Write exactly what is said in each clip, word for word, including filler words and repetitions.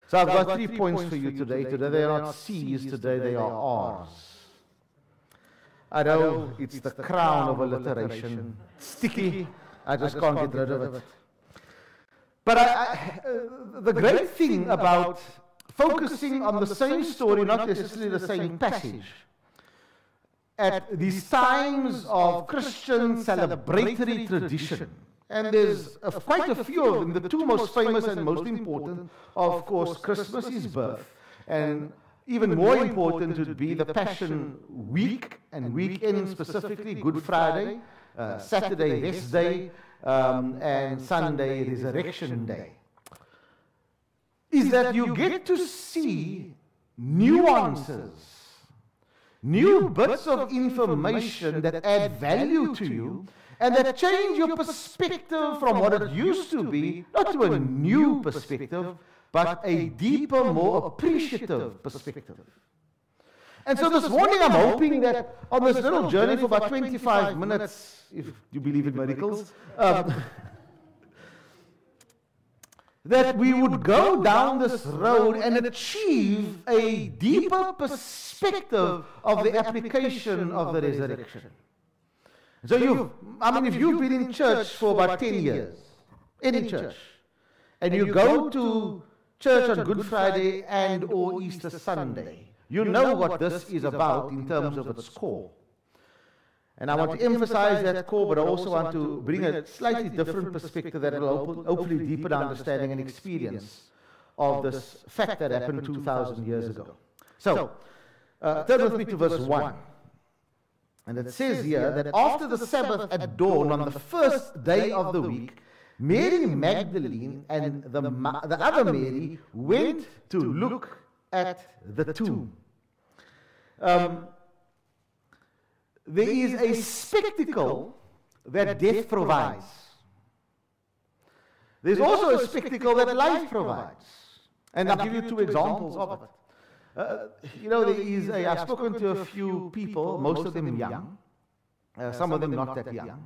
So I've got three points for you today. Today they are not C's, today they are R's. I know it's the crown of alliteration. Sticky. I just can't get rid of it. But I, I, uh, the great thing about focusing on the same story, not necessarily the same passage, at these times of Christian celebratory tradition, and there's a, quite a few of them. The two most famous and most important, of course, Christmas is birth, and even more important would be the Passion Week and weekend, specifically Good Friday, uh, Saturday Rest Day, um, and Sunday Resurrection Day. Is that you get to see nuances, new bits of information that add value to you and that change your perspective from what it used to be, not to a new perspective, but a deeper, more appreciative perspective. And so this morning I'm hoping that on this little journey for about twenty-five minutes, if you believe in miracles, um, that we would go down this road and achieve a deeper perspective of the application of the resurrection. So you, I mean, if you've been in church for about ten years, any church, and you go to church on Good Friday and or Easter Sunday, you know what this is about in terms of its core. And I want to emphasize that core, but I also want to bring a slightly different perspective that will hopefully deepen understanding and experience of this fact that happened two thousand years ago. So, uh, turn with me to verse one. And it says here that after the Sabbath at dawn on the first day of the week, Mary Magdalene and the, the other Mary went to look at the tomb. Um, there is a spectacle that death provides. There's also a spectacle that life provides. And I'll give you two examples of it. Uh, you know, there is a, I've spoken to a few people, most of them young, uh, some of them not that young,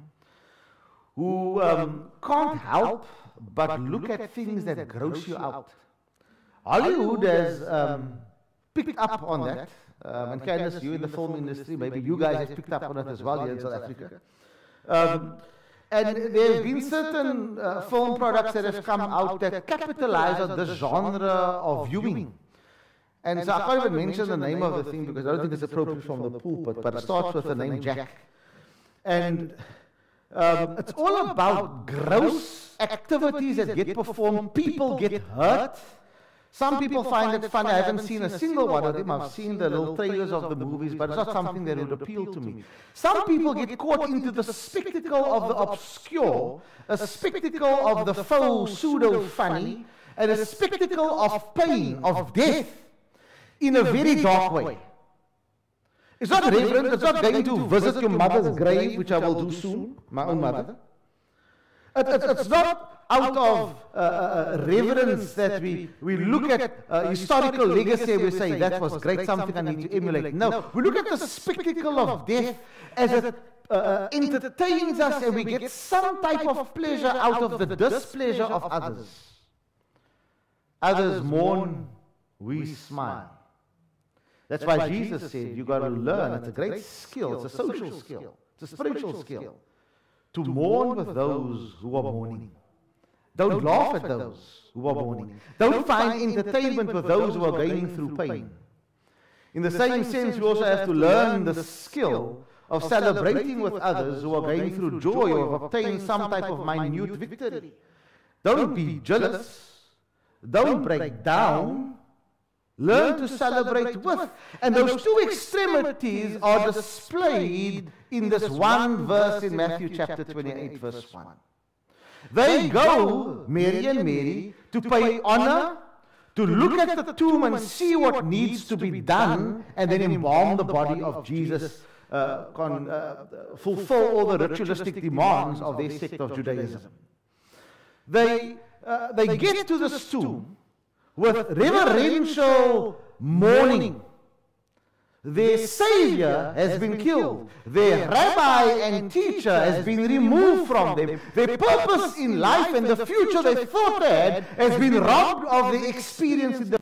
who um, can't help but look at things that gross you out. Hollywood has um, picked up on that. Um, and Candace, you in the film industry, maybe you guys have picked up on it as well here in South Africa. Um, and there have been certain uh, film products that have come out that capitalize on the genre of viewing. And so I can't even mention the name of the thing because I don't think it's appropriate from the pulpit, but it starts with the name Jack. And um, it's all about gross activities that get performed. People get hurt. Some people find it fun. I haven't seen a single one of them. I've seen the little trailers of the movies, but it's not something that would appeal to me. Some people get caught into the spectacle of the obscure, a spectacle of the faux, pseudo-funny, and a spectacle of pain, of death, in a very dark way. It's not reverent. It's not going to visit your mother's grave, which I will do soon, my own mother. It, it, it's not out of uh, uh, reverence that we, we look at uh, historical legacy and we say that was great, something I need to emulate. No, we look at the spectacle of death as it uh, entertains us and we get some type of pleasure out of the displeasure of others. Others mourn, we smile. That's why Jesus said you've got to learn. It's a great skill. It's a social skill. It's a spiritual skill. To mourn with those who are mourning. Don't laugh at those who are mourning. Don't find entertainment with those who are going through pain. In the same sense, we also have to learn the skill of celebrating with others who are going through joy or have obtained some type of minute victory. Don't be jealous. Don't break down. Learn to celebrate with. And those two extremities are displayed in this one verse in Matthew chapter twenty-eight, verse one. They go, Mary and Mary, to pay honor, to look at the tomb and see what needs to be done, and then embalm the body of Jesus, uh, con, uh, fulfill all the ritualistic demands of their sect of Judaism. They, uh, they get to this tomb with reverential mourning. their savior has been killed. Their rabbi and teacher has been removed from them. Their purpose in life and the future they thought they had has been robbed of the experience in the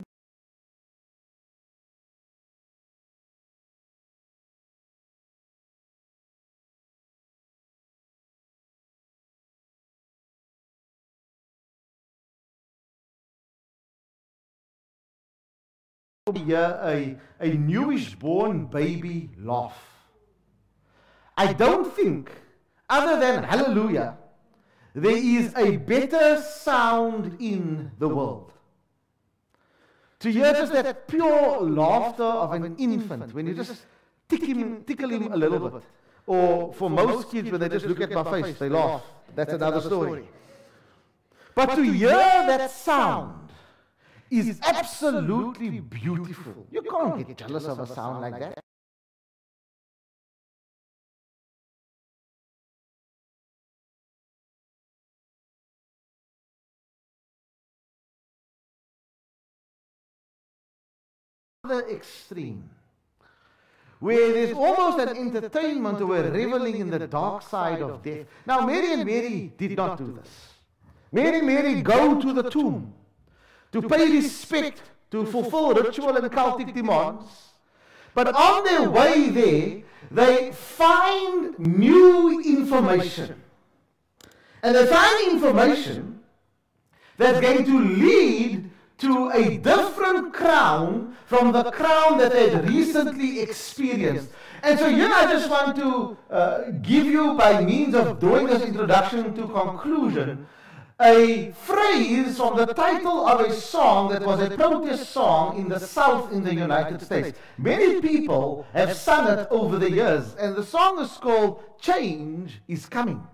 Here, a, a newish born baby laugh. I don't think, other than hallelujah, there is a better sound in the world. To hear just that pure laughter of an infant, when you just tick him, tickle him a little bit. Or for most kids, when they just look at my face, they laugh. That's another story. But to hear that sound is absolutely beautiful. You can't get jealous of a sound like that. Other extreme, where there's almost an entertainment or a reveling in the dark side of death. Now, Mary and Mary did not do this. Mary and Mary go to the tomb to pay respect, to fulfill ritual and cultic demands. But on their way there, they find new information. And they find information that's going to lead to a different crown from the crown that they'd recently experienced. And so here I just want to uh, give you, by means of doing this introduction to conclusion, a phrase from the title of a song that was a protest song in the South in the United States. Many people have sung it over the years, and the song is called Change is Coming.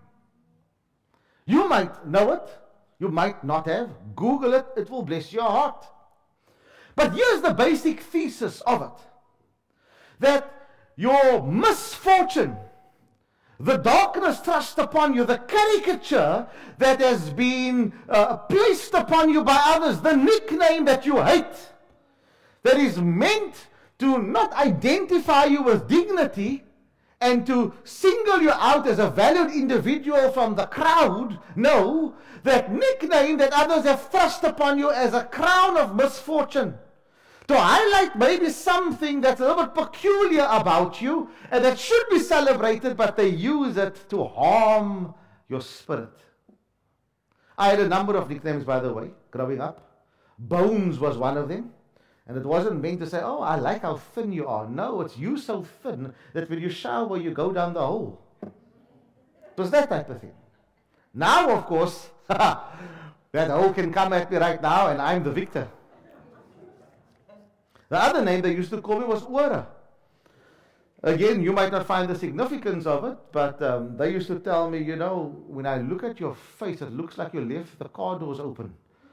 You might know it, you might not have. Google it, it will bless your heart. But here's the basic thesis of it. That your misfortune, the darkness thrust upon you, the caricature that has been uh, placed upon you by others, the nickname that you hate, that is meant to not identify you with dignity and to single you out as a valued individual from the crowd. No, that nickname that others have thrust upon you as a crown of misfortune, to highlight maybe something that's a little bit peculiar about you and that should be celebrated, but they use it to harm your spirit. I had a number of nicknames, by the way, growing up. Bones was one of them. And it wasn't meant to say, oh, I like how thin you are. No, it's you so thin that when you shower, you go down the hole. It was that type of thing. Now, of course, that hole can come at me right now and I'm the victor. The other name they used to call me was Ora. Again, you might not find the significance of it, but um, they used to tell me, you know, when I look at your face, it looks like you left the car doors open.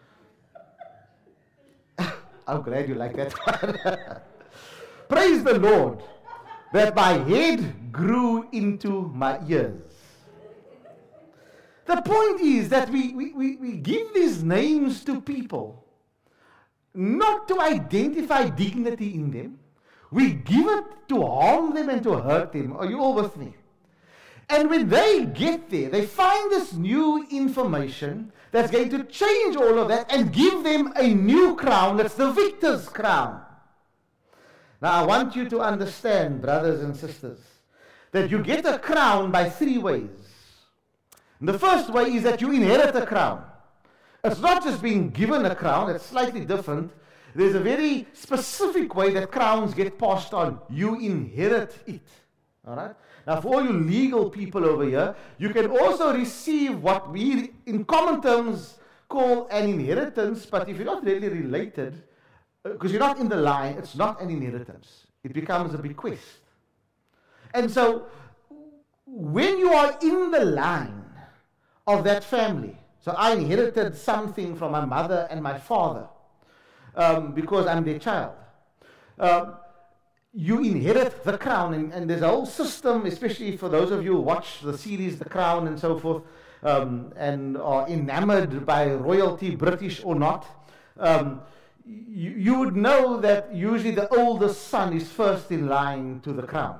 I'm glad you like that one. Praise the Lord that my head grew into my ears. The point is that we, we, we, we give these names to people not to identify dignity in them. We give it to harm them and to hurt them. Are you all with me? And when they get there, they find this new information that's going to change all of that and give them a new crown. That's the victor's crown. Now, I want you to understand, brothers and sisters, that you get a crown by three ways. And the first way is that you inherit a crown. It's not just being given a crown, it's slightly different. There's a very specific way that crowns get passed on. You inherit it. All right? Now, for all you legal people over here, you can also receive what we, in common terms, call an inheritance, but if you're not really related, because uh, you're not in the line, it's not an inheritance. It becomes a bequest. And so, when you are in the line of that family, so I inherited something from my mother and my father um, because I'm their child. Um, you inherit the crown, and, and there's a whole system, especially for those of you who watch the series The Crown and so forth, um, and are enamored by royalty, British or not. Um, you, you would know that usually the oldest son is first in line to the crown.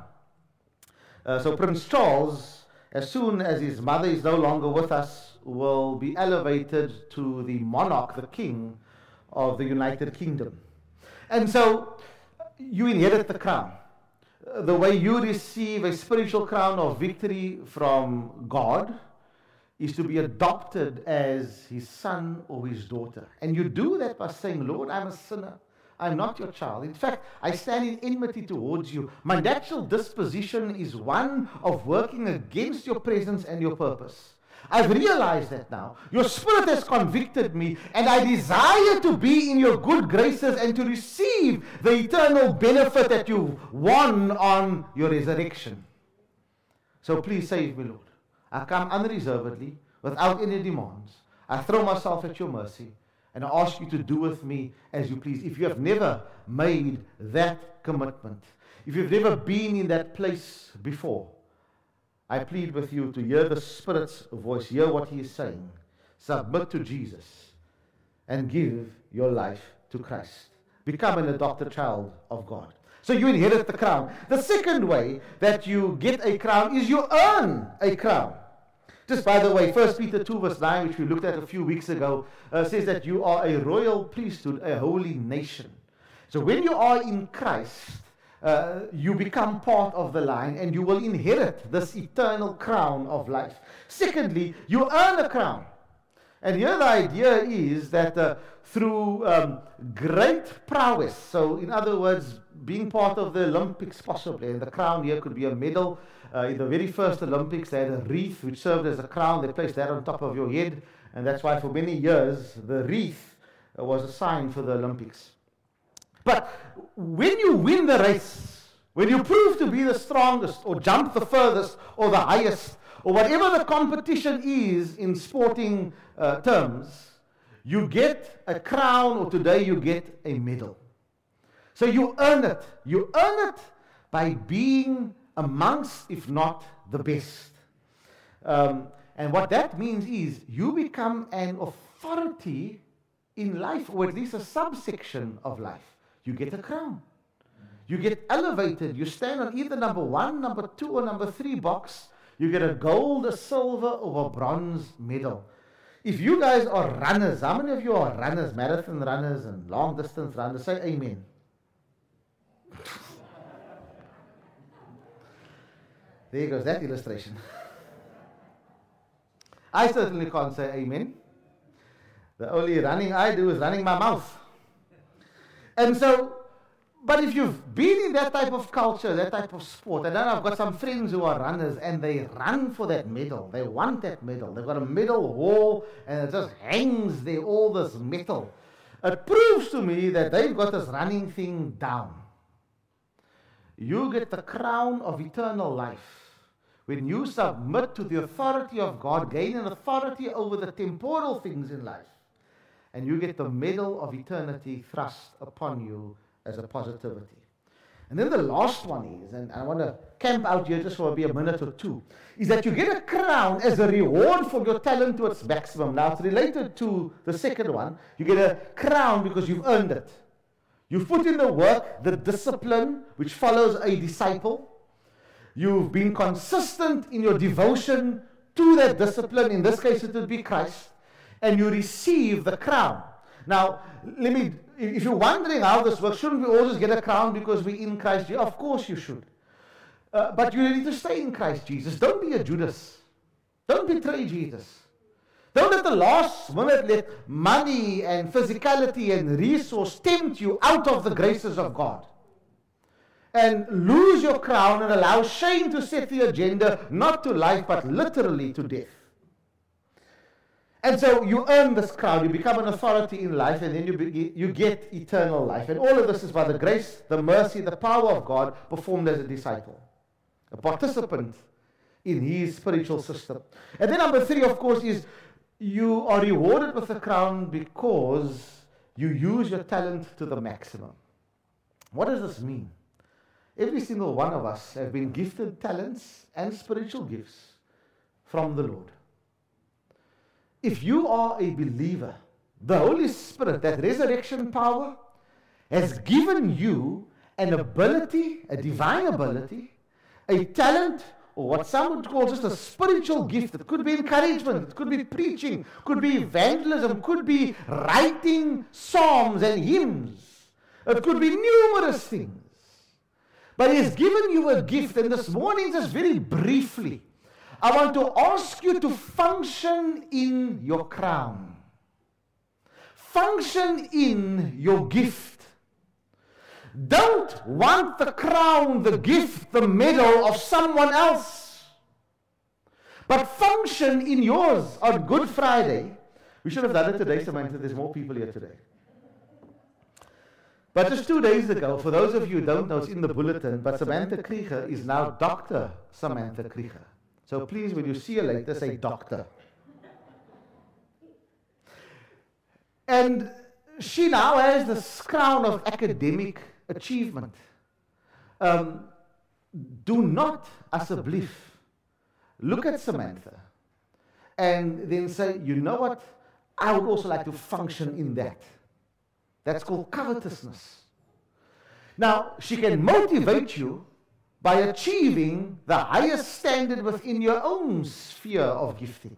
Uh, so Prince Charles, as soon as his mother is no longer with us, will be elevated to the monarch, the king of the United Kingdom. And so you inherit the crown. Uh, the way you receive a spiritual crown of victory from God is to be adopted as his son or his daughter. And you do that by saying, Lord, I'm a sinner. I'm not your child. In fact, I stand in enmity towards you. My natural disposition is one of working against your presence and your purpose. I've realized that now. Your spirit has convicted me, and I desire to be in your good graces and to receive the eternal benefit that you've won on your resurrection. So please save me, Lord. I come unreservedly, without any demands. I throw myself at your mercy, and I ask you to do with me as you please. If you have never made that commitment, if you've never been in that place before, I plead with you to hear the Spirit's voice, hear what he is saying, submit to Jesus, and give your life to Christ. Become an adopted child of God. So you inherit the crown. The second way that you get a crown is you earn a crown. Just by the way, First Peter two verse nine, which we looked at a few weeks ago, uh, says that you are a royal priesthood, a holy nation. So when you are in Christ, uh, you become part of the line and you will inherit this eternal crown of life. Secondly, you earn a crown. And here the idea is that uh, through um, great prowess, so in other words, being part of the Olympics possibly, and the crown here could be a medal. Uh, in the very first Olympics, they had a wreath which served as a crown. They placed that on top of your head, and that's why for many years the wreath uh, was a sign for the Olympics. But when you win the race, when you prove to be the strongest, or jump the furthest, or the highest, or whatever the competition is in sporting uh, terms, you get a crown, or today you get a medal. So you earn it. You earn it by being amongst, if not the best. Um, and what that means is you become an authority in life, or at least a subsection of life. You get a crown. You get elevated. You stand on either number one, number two, or number three box. You get a gold, a silver, or a bronze medal. If you guys are runners, how many of you are runners, marathon runners and long distance runners? Say amen. There goes that illustration. I certainly can't say amen. The only running I do is running my mouth. And so, but if you've been in that type of culture, that type of sport, and then I've got some friends who are runners and they run for that medal. They want that medal. They've got a medal wall and it just hangs there, all this metal. It proves to me that they've got this running thing down. You get the crown of eternal life. When you submit to the authority of God, gain an authority over the temporal things in life, and you get the medal of eternity thrust upon you as a positivity. And then the last one is, and I want to camp out here just for maybe a minute or two, is that you get a crown as a reward for your talent to its maximum. Now it's related to the second one. You get a crown because you've earned it. You've put in the work, the discipline, which follows a disciple. You've been consistent in your devotion to that discipline. In this case, it would be Christ. And you receive the crown. Now, let me, if you're wondering how this works, shouldn't we all just get a crown because we're in Christ Jesus? Of course you should. Uh, but you need to stay in Christ Jesus. Don't be a Judas. Don't betray Jesus. Don't at the last minute let money and physicality and resource tempt you out of the graces of God. And lose your crown and allow shame to set the agenda, not to life, but literally to death. And so you earn this crown, you become an authority in life, and then you, be, you get eternal life. And all of this is by the grace, the mercy, the power of God performed as a disciple, a participant in his spiritual system. And then number three, of course, is you are rewarded with the crown because you use your talent to the maximum. What does this mean? Every single one of us have been gifted talents and spiritual gifts from the Lord. If you are a believer, the Holy Spirit, that resurrection power, has given you an ability, a divine ability, a talent, or what some would call just a spiritual gift. It could be encouragement, it could be preaching, could be evangelism, could be writing psalms and hymns. It could be numerous things. But He has given you a gift, and this morning, just very briefly, I want to ask you to function in your crown. Function in your gift. Don't want the crown, the gift, the medal of someone else. But function in yours on Good Friday. We should have done it today, Samantha. There's more people here today. But just two days ago, for those of you who don't know, it's in the bulletin, but Samantha Krieger is now Doctor Samantha Krieger. So please, when you see her later, say doctor. And she now has this crown of academic achievement. Um, do not, as a belief, look at Samantha and then say, you know what, I would also like to function in that. That's called covetousness. Now, she can motivate you by achieving the highest standard within your own sphere of gifting.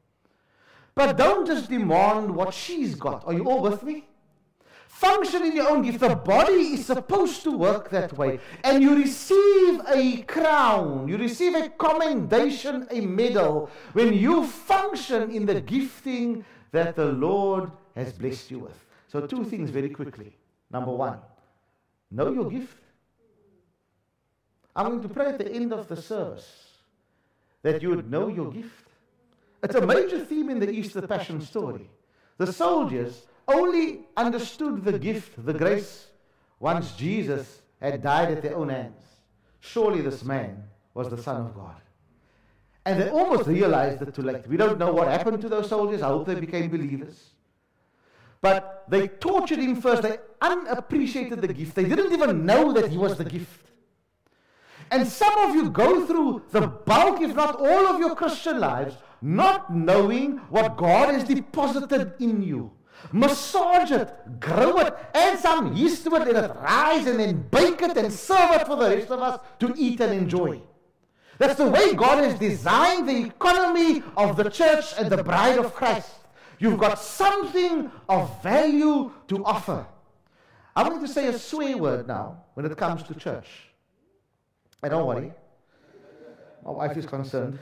But don't just demand what she's got. Are you all with me? Function in your own gift. The body is supposed to work that way. And you receive a crown, you receive a commendation, a medal, when you function in the gifting that the Lord has blessed you with. So two things very quickly. Number one, know your gift. I'm going to pray at the end of the service that you would know your gift. It's a major theme in the Easter Passion story. The soldiers only understood the gift, the grace, once Jesus had died at their own hands. Surely this man was the Son of God. And they almost realized it too late. We don't know what happened to those soldiers. I hope they became believers. But they tortured him first. They unappreciated the gift. They didn't even know that he was the gift. And some of you go through the bulk, if not all of your Christian lives, not knowing what God has deposited in you. Massage it, grow it, add some yeast to it, let it rise, and then bake it and serve it for the rest of us to eat and enjoy. That's the way God has designed the economy of the church and the bride of Christ. You've got something of value to offer. I'm going to say a swear word now when it comes to church. And don't worry, my wife is concerned.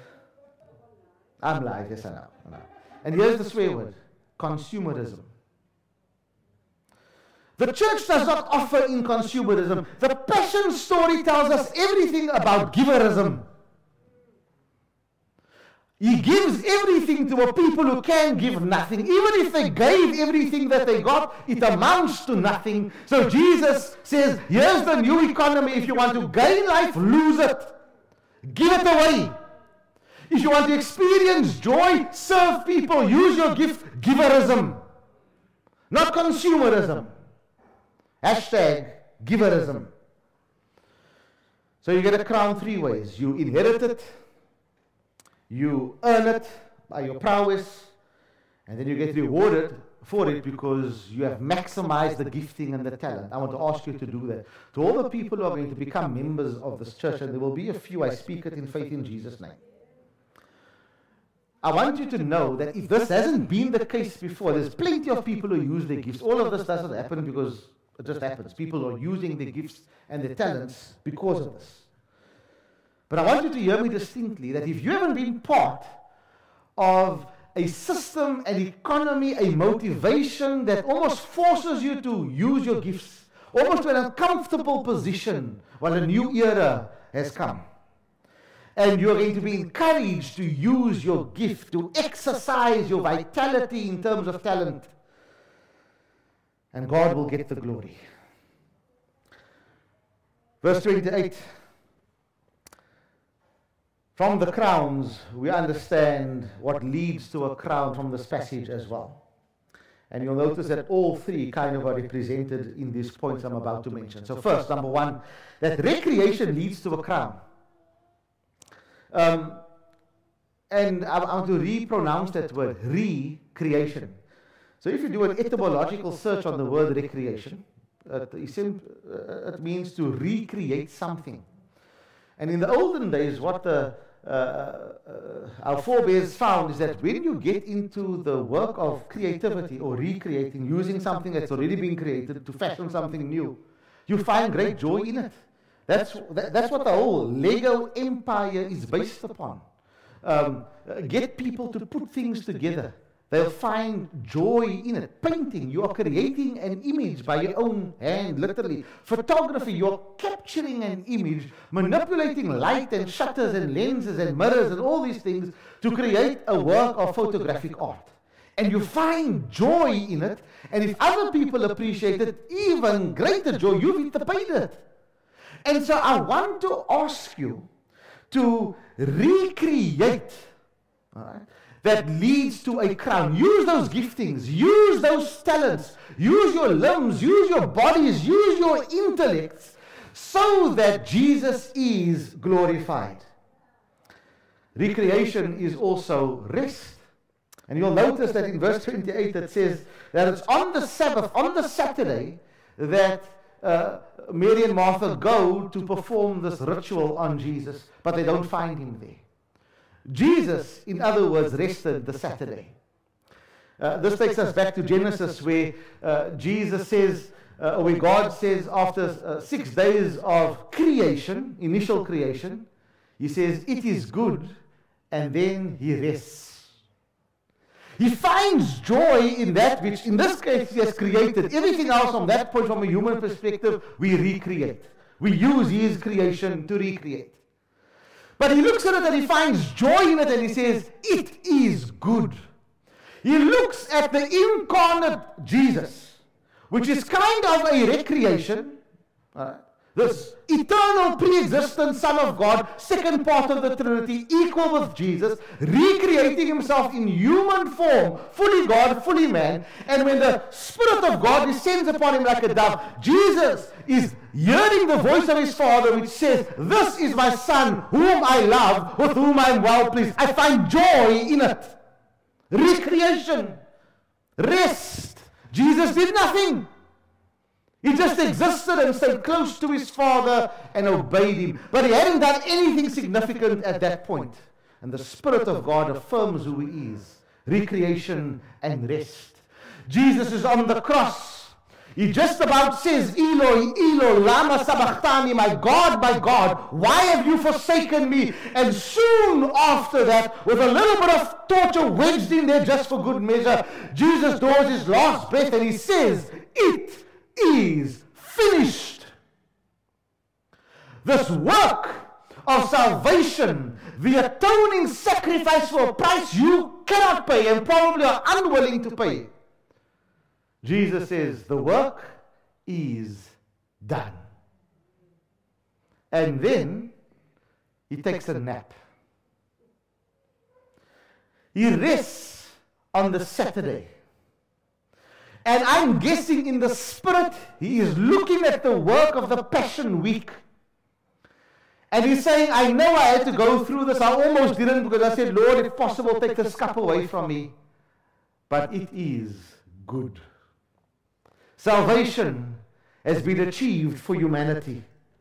I'm live, yes I know. I know. And here's the swear word: consumerism. The church does not offer in consumerism. The Passion story tells us everything about giverism. He gives everything to a people who can give nothing. Even if they gave everything that they got, it amounts to nothing. So Jesus says, here's the new economy. If you want to gain life, lose it. Give it away. If you want to experience joy, serve people, use your gift, giverism. Not consumerism. Hashtag giverism. So you get a crown three ways. You inherit it. You earn it by your prowess, and then you get rewarded for it because you have maximized the gifting and the talent. I want to ask you to do that. To all the people who are going to become members of this church, and there will be a few, I speak it in faith in Jesus' name. I want you to know that if this hasn't been the case before, there's plenty of people who use their gifts. All of this doesn't happen because it just happens. People are using their gifts and their talents because of this. But I want you to hear me distinctly that if you haven't been part of a system, an economy, a motivation that almost forces you to use your gifts, almost to an uncomfortable position while a new era has come, and you're going to be encouraged to use your gift, to exercise your vitality in terms of talent, and God will get the glory. Verse twenty-eight. From the crowns, we understand what leads to a crown from this passage as well. And you'll notice that all three kind of are represented in these points I'm about to mention. So first, number one, that recreation leads to a crown. Um, and I, I want to re-pronounce that word, recreation. So if you do an etymological search on the word recreation, uh, it means to recreate something. And in the olden days, what the, uh, uh, our forebears found is that when you get into the work of creativity or recreating, using something that's already been created to fashion something new, you find great joy in it. That's, that, that's what the whole Lego empire is based upon. Um, uh, get people to put things together. They'll find joy in it. Painting, you are creating an image by your own hand, literally. Photography, you're capturing an image, manipulating light and shutters and lenses and mirrors and all these things to create a work of photographic art. And you find joy in it, and if other people appreciate it, even greater joy, you've entertained it. And so I want to ask you to recreate, all right, that leads to a crown. Use those giftings, use those talents, use your limbs, use your bodies, use your intellects, so that Jesus is glorified. Recreation is also rest. And you'll notice that in verse twenty-eight it says that it's on the Sabbath, on the Saturday, that uh, Mary and Martha go to perform this ritual on Jesus, but they don't find him there. Jesus, in other words, rested the Saturday. Uh, this takes us back to Genesis, where uh, Jesus says, uh, or where God says, after uh, six days of creation, initial creation, he says, it is good, and then he rests. He finds joy in that which, in this case, he has created. Everything else from that point, from a human perspective, we recreate. We use his creation to recreate. But he looks at it and he finds joy in it and he says, it is good. He looks at the incarnate Jesus, which is kind of a recreation. Right? This eternal pre-existent Son of God, second part of the Trinity, equal with Jesus, recreating himself in human form, fully God, fully man. And when the Spirit of God descends upon him like a dove, Jesus is hearing the voice of his Father, which says, this is my Son, whom I love, with whom I am well pleased. I find joy in it. Recreation. Rest. Jesus did nothing. He just existed and stayed close to his Father and obeyed him. But he hadn't done anything significant at that point. And the Spirit of God affirms who he is. Recreation and rest. Jesus is on the cross. He just about says, Eloi, Eloi, lama sabachthani, my God, my God, why have you forsaken me? And soon after that, with a little bit of torture wedged in there just for good measure, Jesus draws his last breath and he says, it is finished. This work of salvation, the atoning sacrifice for a price you cannot pay and probably are unwilling to pay. Jesus says, the work is done. And then he takes a nap. He rests on the Saturday. And I'm guessing in the Spirit, he is looking at the work of the Passion Week. And he's saying, I know I had to go through this. I almost didn't, because I said, Lord, if possible, take this cup away from me. But it is good. Salvation has been achieved for humanity.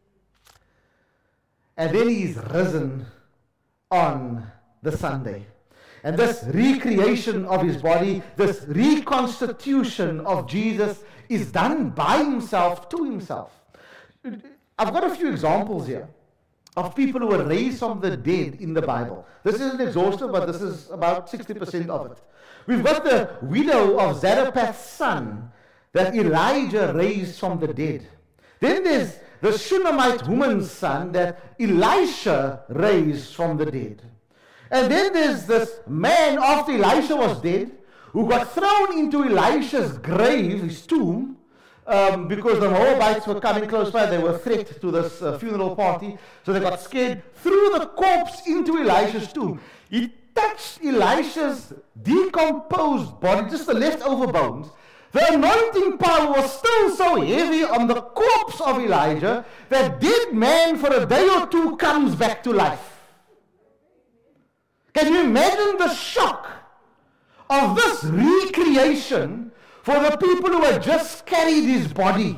And then he is risen on the Sunday. And this recreation of his body, this reconstitution of Jesus is done by himself, to himself. I've got a few examples here of people who were raised from the dead in the Bible. This isn't exhaustive, but this is about sixty percent of it. We've got the widow of Zarephath's son that Elijah raised from the dead. Then there's the Shunammite woman's son that Elisha raised from the dead. And then there's this man, after Elisha was dead, who got thrown into Elisha's grave, his tomb, um, because the Moabites were coming close by. They were a threat to this uh, funeral party. So they got scared, threw the corpse into Elisha's tomb. He touched Elisha's decomposed body, just the leftover bones. The anointing power was still so heavy on the corpse of Elijah that dead man for a day or two comes back to life. Can you imagine the shock of this recreation for the people who had just carried his body.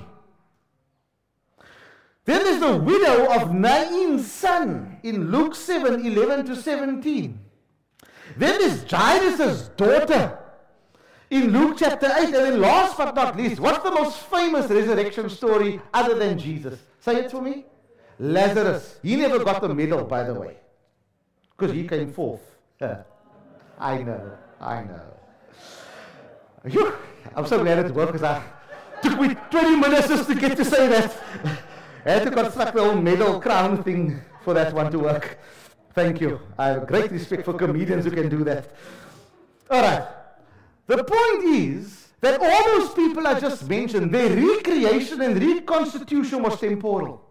Then there's the widow of Nain's son in Luke seven, eleven to seventeen. Then there's Jairus' daughter in Luke chapter eight. And then last but not least, what's the most famous resurrection story other than Jesus? Say it for me. Lazarus. He never got the medal, by the way, because he came fourth. I know, I know. Phew, I'm so glad it worked, because I took me twenty minutes just to get to say that. I had to construct the whole medal crown thing for that one to work. Thank you. I have great respect for comedians who can do that. All right. The point is that all those people I just mentioned, their recreation and reconstitution was temporal.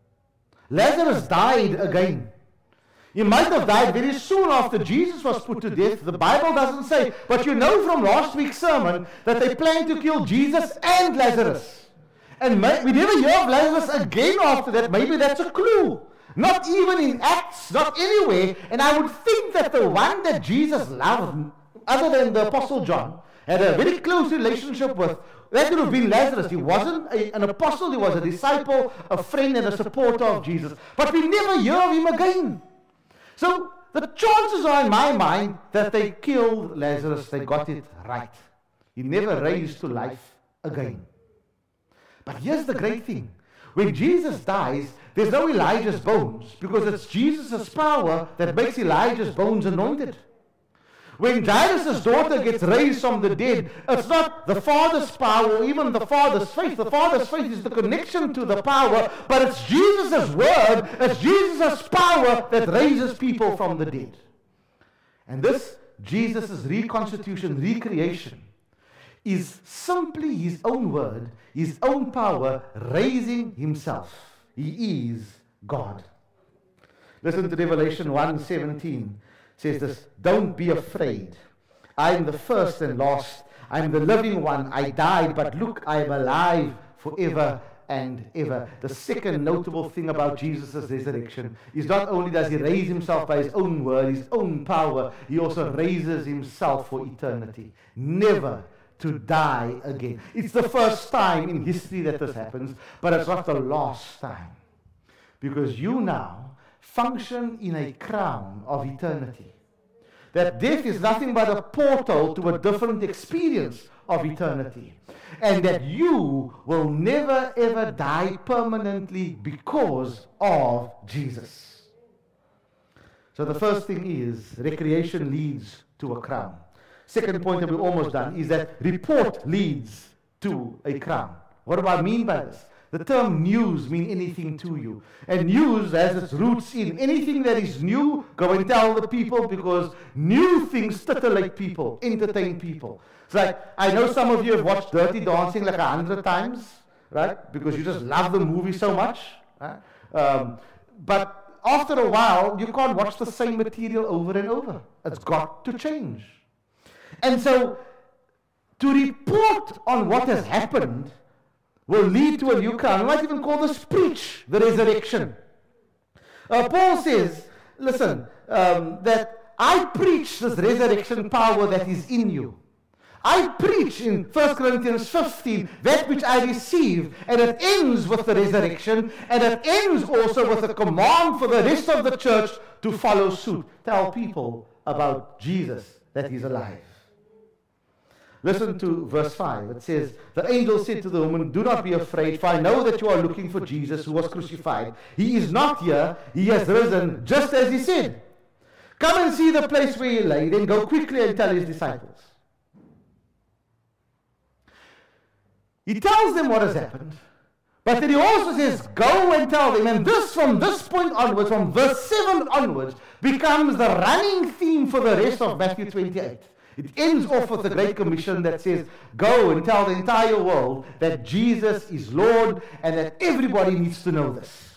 Lazarus died again. He might have died very soon after Jesus was put to death. The Bible doesn't say. But you know from last week's sermon that they planned to kill Jesus and Lazarus. And may, we never hear of Lazarus again after that. Maybe that's a clue. Not even in Acts, not anywhere. And I would think that the one that Jesus loved, other than the Apostle John, had a very close relationship with, that would have been Lazarus. He wasn't a, an apostle, he was a disciple, a friend and a supporter of Jesus. But we never hear of him again. So the chances are in my mind that they killed Lazarus. They got it right. He never raised to life again. But here's the great thing. When Jesus dies, there's no Elijah's bones, because it's Jesus' power that makes Elijah's bones anointed. When Jairus' daughter gets raised from the dead, it's not the Father's power or even the Father's faith. The Father's faith is the connection to the power, but it's Jesus' word, it's Jesus' power that raises people from the dead. And this, Jesus' reconstitution, recreation, is simply his own word, his own power, raising himself. He is God. Listen to Revelation one seventeen. It says this, don't be afraid. I am the first and last. I am the living one. I died, but look, I am alive forever and ever. The second notable thing about Jesus' resurrection is not only does he raise himself by his own word, his own power, he also raises himself for eternity. Never to die again. It's the first time in history that this happens, but it's not the last time. Because you now function in a crown of eternity. That death is nothing but a portal to a different experience of eternity. And that you will never ever die permanently because of Jesus. So the first thing is, recreation leads to a crown. Second point that we're almost done is that report leads to a crown. What do I mean by this? The term news means anything to you. And news has its roots in anything that is new, go and tell the people, because new things titillate people, entertain people. It's like, I know some of you have watched Dirty Dancing like a hundred times, right? Because you just love the movie so much. Right? Um, but after a while, you can't watch the same material over and over. It's got to change. And so, to report on what has happened will lead to a new crown. We might even call this preach the resurrection. Uh, Paul says, listen, um, that I preach this resurrection power that is in you. I preach in First Corinthians fifteen that which I receive, and it ends with the resurrection, and it ends also with a command for the rest of the church to follow suit. Tell people about Jesus, that he's alive. Listen to verse five. It says, the angel said to the woman, do not be afraid, for I know that you are looking for Jesus who was crucified. He is not here. He has risen, just as he said. Come and see the place where he lay, then go quickly and tell his disciples. He tells them what has happened, but then he also says, go and tell them. And this, from this point onwards, from verse seven onwards, becomes the running theme for the rest of Matthew twenty-eight. It ends off with the Great Commission that says, go and tell the entire world that Jesus is Lord and that everybody needs to know this.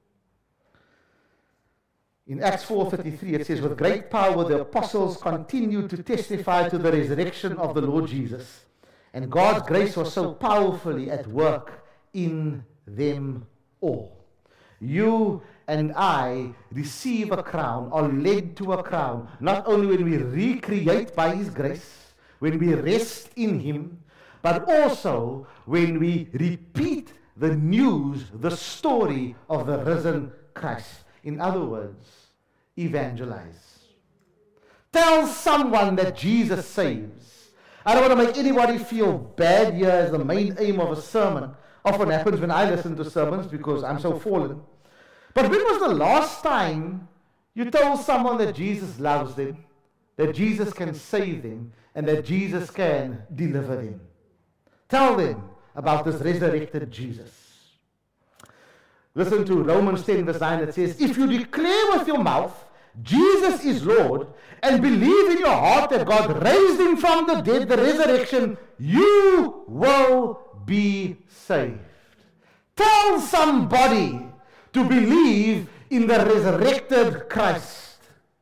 In Acts four thirty-three, it says, with great power the apostles continued to testify to the resurrection of the Lord Jesus. And God's grace was so powerfully at work in them all. You and I receive a crown, are led to a crown, not only when we recreate by his grace, when we rest in Him, but also when we repeat the news, the story of the risen Christ. In other words, evangelize. Tell someone that Jesus saves. I don't want to make anybody feel bad here as the main aim of a sermon. Often happens when I listen to sermons because I'm so fallen. But when was the last time you told someone that Jesus loves them, that Jesus can save them, and that Jesus can deliver them? Tell them about this resurrected Jesus. Listen to Romans ten verse nine. It says, if you declare with your mouth Jesus is Lord, and believe in your heart that God raised Him from the dead, the resurrection, you will be saved. Tell somebody to believe in the resurrected Christ.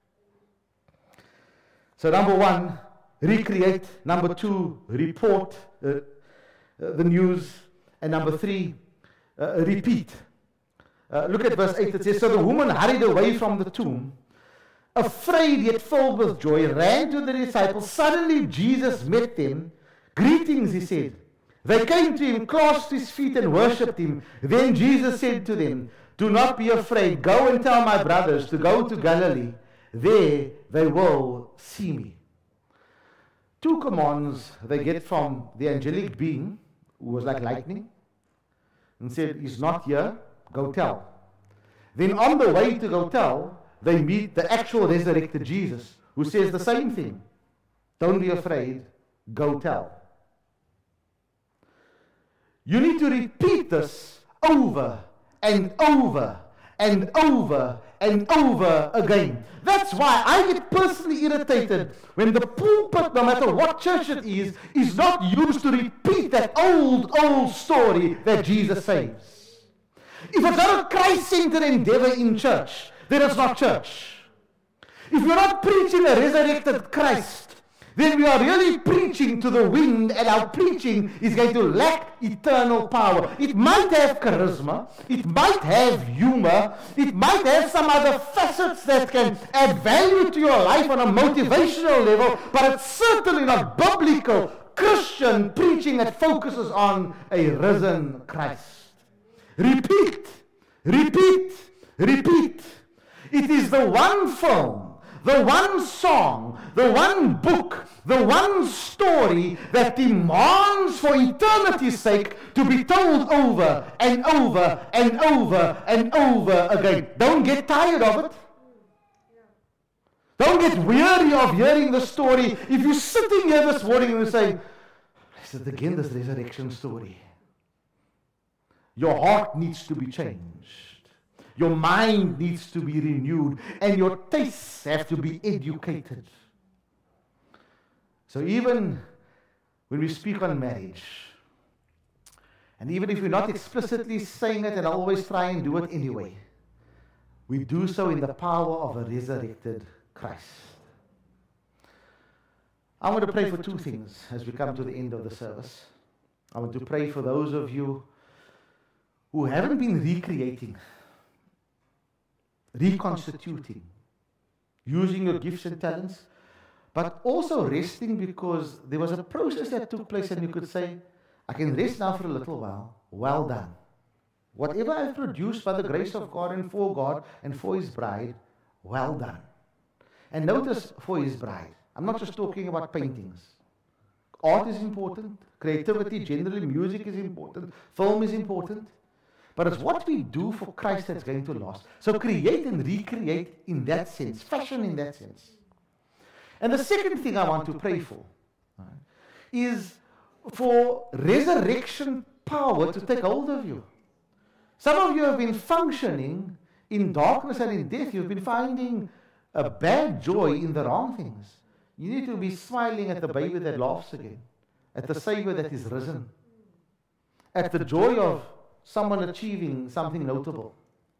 So number one, recreate. Number two, report uh, uh, the news. And number three, uh, repeat. Uh, look at verse eight. It says, so the woman hurried away from the tomb, afraid yet filled with joy, ran to the disciples. Suddenly Jesus met them. Greetings, He said. They came to Him, clasped His feet and worshipped Him. Then Jesus said to them, do not be afraid. Go and tell my brothers to go to Galilee. There they will see me. Two commands they get from the angelic being, who was like lightning, and said, He's not here, go tell. Then on the way to go tell, they meet the actual resurrected Jesus, who says the same thing. Don't be afraid, go tell. You need to repeat this over and over and over and over again. That's why I get personally irritated when the pulpit, no matter what church it is, is not used to repeat that old, old story that Jesus saves. If it's not a Christ-centered endeavor in church, then it's not church. If you're not preaching a resurrected Christ, then we are really preaching to the wind, and our preaching is going to lack eternal power. It might have charisma, it might have humor, it might have some other facets that can add value to your life on a motivational level, but it's certainly not biblical Christian preaching that focuses on a risen Christ. Repeat, repeat, repeat. It is the one film, the one song, the one book, the one story that demands for eternity's sake to be told over and over and over and over again. Don't get tired of it. Don't get weary of hearing the story. If you're sitting here this morning and you say, is it again this resurrection story? Your heart needs to be changed. Your mind needs to be renewed, and your tastes have to be educated. So even when we speak on marriage, and even if we're not explicitly saying it, and I always try and do it anyway, we do so in the power of a resurrected Christ. I want to pray for two things as we come to the end of the service. I want to pray for those of you who haven't been recreating, reconstituting, using your gifts and talents, but also resting, because there was a process that took place and you could say, I can rest now for a little while. Well done. Whatever I've produced by the grace of God and for God and for His bride, well done. And notice, for His bride. I'm not just talking about paintings. Art is important. Creativity, generally, music is important. Film is important. But it's what we do for Christ that's going to last. So create and recreate in that sense. Fashion in that sense. And the second thing I want to pray for right, is for resurrection power to take hold of you. Some of you have been functioning in darkness and in death. You've been finding a bad joy in the wrong things. You need to be smiling at the baby that laughs again, at the Savior that is risen, at the joy of someone achieving something notable.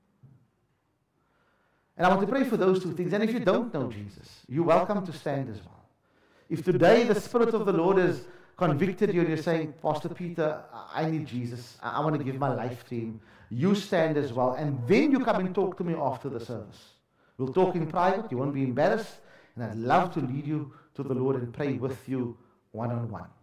And I want to pray for those two things. And if you don't know Jesus, you're welcome to stand as well. If today the Spirit of the Lord has convicted you and you're saying, Pastor Peter, I need Jesus. I want to give my life to Him. You stand as well. And then you come and talk to me after the service. We'll talk in private. You won't be embarrassed. And I'd love to lead you to the Lord and pray with you one-on-one.